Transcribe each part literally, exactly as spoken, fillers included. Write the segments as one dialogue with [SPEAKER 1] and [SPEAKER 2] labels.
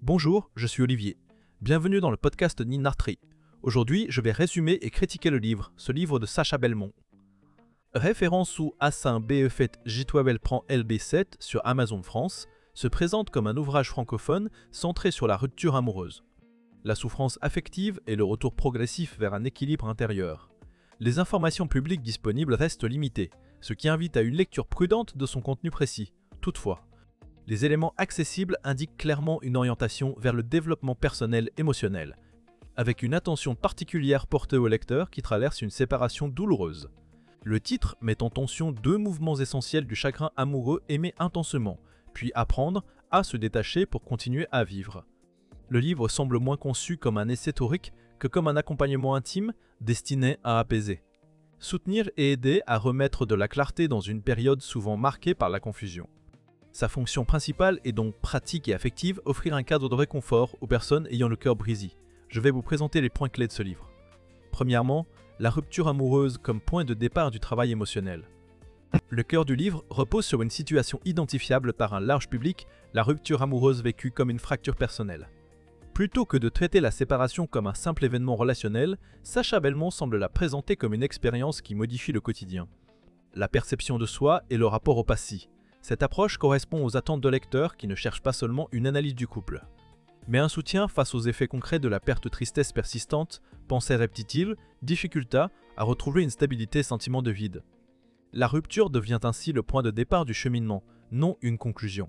[SPEAKER 1] Bonjour, je suis Olivier. Bienvenue dans le podcast Ninartri. Aujourd'hui, je vais résumer et critiquer le livre, ce livre de Sacha Belmont. Référence où Assin B E fait Jitwabel prend L B sept sur Amazon France, se présente comme un ouvrage francophone centré sur la rupture amoureuse. La souffrance affective et le retour progressif vers un équilibre intérieur. Les informations publiques disponibles restent limitées, ce qui invite à une lecture prudente de son contenu précis. Toutefois, les éléments accessibles indiquent clairement une orientation vers le développement personnel émotionnel, avec une attention particulière portée au lecteur qui traverse une séparation douloureuse. Le titre met en tension deux mouvements essentiels du chagrin amoureux aimé intensément, puis apprendre à se détacher pour continuer à vivre. Le livre semble moins conçu comme un essai théorique que comme un accompagnement intime destiné à apaiser, soutenir et aider à remettre de la clarté dans une période souvent marquée par la confusion. Sa fonction principale est donc pratique et affective, offrir un cadre de réconfort aux personnes ayant le cœur brisé. Je vais vous présenter les points clés de ce livre. Premièrement, la rupture amoureuse comme point de départ du travail émotionnel. Le cœur du livre repose sur une situation identifiable par un large public, la rupture amoureuse vécue comme une fracture personnelle. Plutôt que de traiter la séparation comme un simple événement relationnel, Sacha Belmont semble la présenter comme une expérience qui modifie le quotidien. La perception de soi et le rapport au passé. Cette approche correspond aux attentes de lecteurs qui ne cherchent pas seulement une analyse du couple, mais un soutien face aux effets concrets de la perte tristesse persistante, pensée répétitive, difficulté à retrouver une stabilité, sentiment de vide. La rupture devient ainsi le point de départ du cheminement, non une conclusion.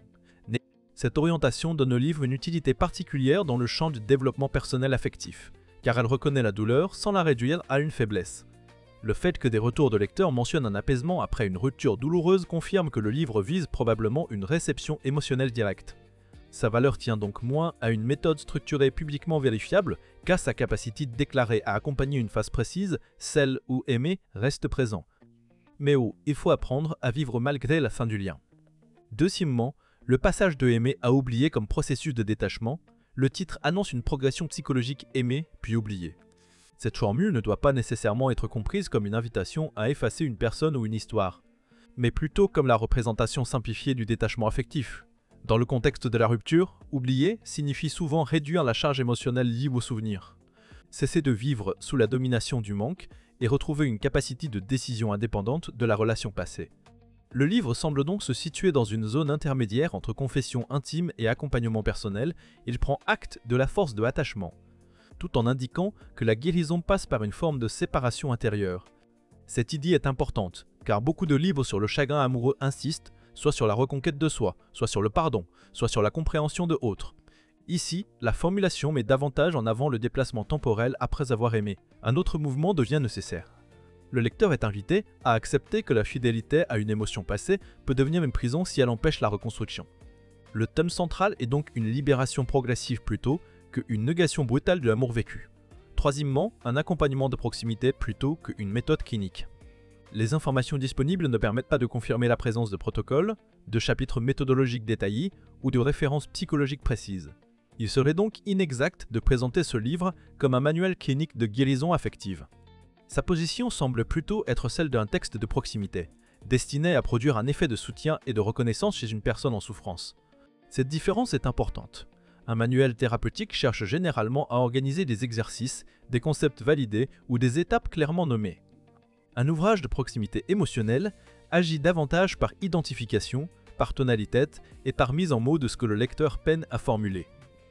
[SPEAKER 1] Cette orientation donne au livre une utilité particulière dans le champ du développement personnel affectif, car elle reconnaît la douleur sans la réduire à une faiblesse. Le fait que des retours de lecteurs mentionnent un apaisement après une rupture douloureuse confirme que le livre vise probablement une réception émotionnelle directe. Sa valeur tient donc moins à une méthode structurée publiquement vérifiable qu'à sa capacité déclarée à accompagner une phase précise, celle où aimer reste présent, mais où il faut apprendre à vivre malgré la fin du lien. Deuxièmement, le passage de aimer à oublier comme processus de détachement, le titre annonce une progression psychologique aimer puis oublier. Cette formule ne doit pas nécessairement être comprise comme une invitation à effacer une personne ou une histoire, mais plutôt comme la représentation simplifiée du détachement affectif. Dans le contexte de la rupture, oublier signifie souvent réduire la charge émotionnelle liée au souvenir, cesser de vivre sous la domination du manque et retrouver une capacité de décision indépendante de la relation passée. Le livre semble donc se situer dans une zone intermédiaire entre confession intime et accompagnement personnel. Il prend acte de la force de l'attachement, tout en indiquant que la guérison passe par une forme de séparation intérieure. Cette idée est importante, car beaucoup de livres sur le chagrin amoureux insistent soit sur la reconquête de soi, soit sur le pardon, soit sur la compréhension de autres. Ici, la formulation met davantage en avant le déplacement temporel après avoir aimé. Un autre mouvement devient nécessaire. Le lecteur est invité à accepter que la fidélité à une émotion passée peut devenir une prison si elle empêche la reconstruction. Le thème central est donc une libération progressive plutôt qu'une négation brutale de l'amour vécu. Troisièmement, un accompagnement de proximité plutôt qu'une méthode clinique. Les informations disponibles ne permettent pas de confirmer la présence de protocoles, de chapitres méthodologiques détaillés ou de références psychologiques précises. Il serait donc inexact de présenter ce livre comme un manuel clinique de guérison affective. Sa position semble plutôt être celle d'un texte de proximité, destiné à produire un effet de soutien et de reconnaissance chez une personne en souffrance. Cette différence est importante. Un manuel thérapeutique cherche généralement à organiser des exercices, des concepts validés ou des étapes clairement nommées. Un ouvrage de proximité émotionnelle agit davantage par identification, par tonalité et par mise en mots de ce que le lecteur peine à formuler.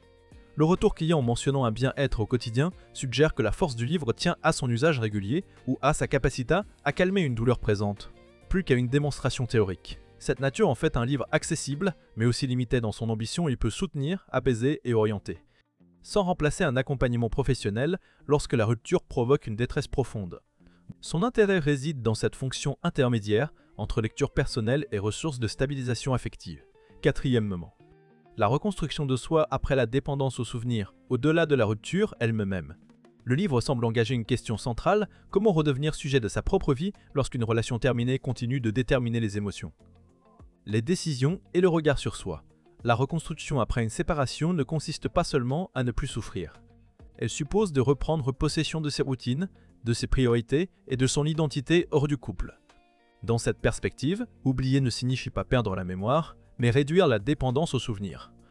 [SPEAKER 1] Le retour client mentionnant un bien-être au quotidien suggère que la force du livre tient à son usage régulier ou à sa capacité à calmer une douleur présente, plus qu'à une démonstration théorique. Cette nature en fait un livre accessible, mais aussi limité dans son ambition, il peut soutenir, apaiser et orienter, sans remplacer un accompagnement professionnel lorsque la rupture provoque une détresse profonde. Son intérêt réside dans cette fonction intermédiaire entre lecture personnelle et ressources de stabilisation affective. Quatrièmement, la reconstruction de soi après la dépendance aux souvenirs, au-delà de la rupture elle-même. Le livre semble engager une question centrale, comment redevenir sujet de sa propre vie lorsqu'une relation terminée continue de déterminer les émotions. Les décisions et le regard sur soi. La reconstruction après une séparation ne consiste pas seulement à ne plus souffrir. Elle suppose de reprendre possession de ses routines, de ses priorités et de son identité hors du couple. Dans cette perspective, oublier ne signifie pas perdre la mémoire, mais réduire la dépendance aux souvenirs.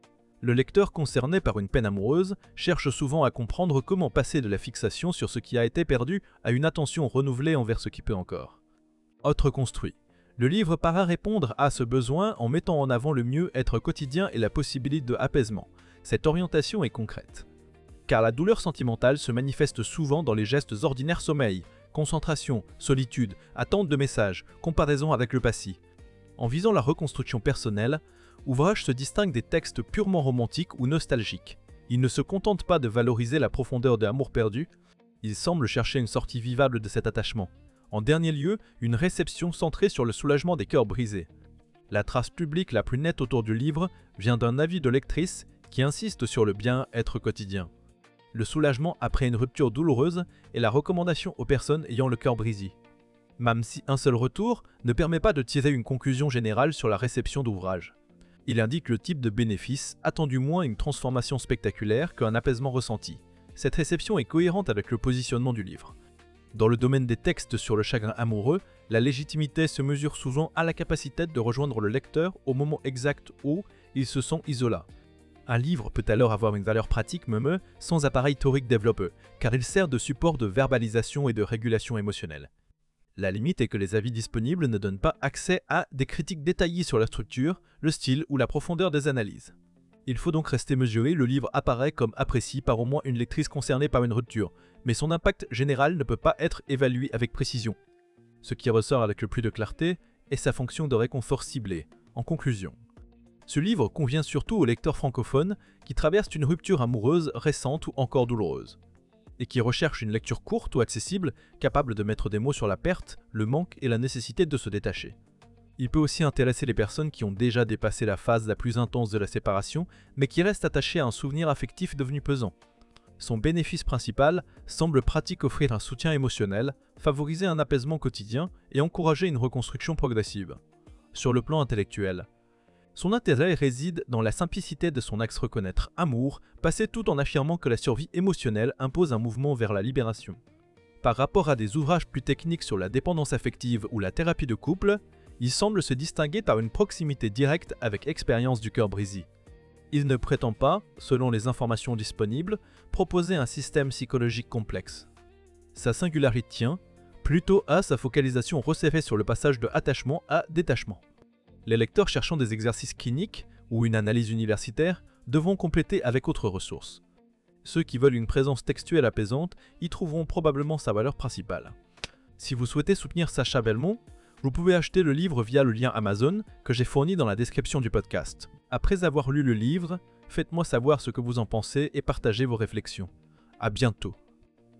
[SPEAKER 1] Le lecteur concerné par une peine amoureuse cherche souvent à comprendre comment passer de la fixation sur ce qui a été perdu à une attention renouvelée envers ce qui peut encore. Autre construit. Le livre paraît répondre à ce besoin en mettant en avant le mieux-être quotidien et la possibilité de apaisement. Cette orientation est concrète. Car la douleur sentimentale se manifeste souvent dans les gestes ordinaires: sommeil, concentration, solitude, attente de messages, comparaison avec le passé. En visant la reconstruction personnelle, Ouvrage se distingue des textes purement romantiques ou nostalgiques. Il ne se contente pas de valoriser la profondeur de l'amour perdu, il semble chercher une sortie vivable de cet attachement. En dernier lieu, une réception centrée sur le soulagement des cœurs brisés. La trace publique la plus nette autour du livre vient d'un avis de lectrice qui insiste sur le bien-être quotidien. Le soulagement après une rupture douloureuse est la recommandation aux personnes ayant le cœur brisé. Même si un seul retour ne permet pas de tirer une conclusion générale sur la réception d'Ouvrage. Il indique le type de bénéfice, attendu moins une transformation spectaculaire qu'un apaisement ressenti. Cette réception est cohérente avec le positionnement du livre. Dans le domaine des textes sur le chagrin amoureux, la légitimité se mesure souvent à la capacité de rejoindre le lecteur au moment exact où il se sent isolé. Un livre peut alors avoir une valeur pratique même sans appareil théorique développé, car il sert de support de verbalisation et de régulation émotionnelle. La limite est que les avis disponibles ne donnent pas accès à des critiques détaillées sur la structure, le style ou la profondeur des analyses. Il faut donc rester mesuré, le livre apparaît comme apprécié par au moins une lectrice concernée par une rupture, mais son impact général ne peut pas être évalué avec précision. Ce qui ressort avec le plus de clarté est sa fonction de réconfort ciblé. En conclusion, ce livre convient surtout aux lecteurs francophones qui traversent une rupture amoureuse récente ou encore douloureuse, et qui recherchent une lecture courte ou accessible, capable de mettre des mots sur la perte, le manque et la nécessité de se détacher. Il peut aussi intéresser les personnes qui ont déjà dépassé la phase la plus intense de la séparation, mais qui restent attachées à un souvenir affectif devenu pesant. Son bénéfice principal semble pratique offrir un soutien émotionnel, favoriser un apaisement quotidien et encourager une reconstruction progressive. Sur le plan intellectuel, son intérêt réside dans la simplicité de son axe reconnaître amour, passé tout en affirmant que la survie émotionnelle impose un mouvement vers la libération. Par rapport à des ouvrages plus techniques sur la dépendance affective ou la thérapie de couple, il semble se distinguer par une proximité directe avec expérience du cœur brisé. Il ne prétend pas, selon les informations disponibles, proposer un système psychologique complexe. Sa singularité tient plutôt à sa focalisation resserrée sur le passage de attachement à détachement. Les lecteurs cherchant des exercices cliniques ou une analyse universitaire devront compléter avec autres ressources. Ceux qui veulent une présence textuelle apaisante y trouveront probablement sa valeur principale. Si vous souhaitez soutenir Sacha Belmont, vous pouvez acheter le livre via le lien Amazon que j'ai fourni dans la description du podcast. Après avoir lu le livre, faites-moi savoir ce que vous en pensez et partagez vos réflexions. À bientôt.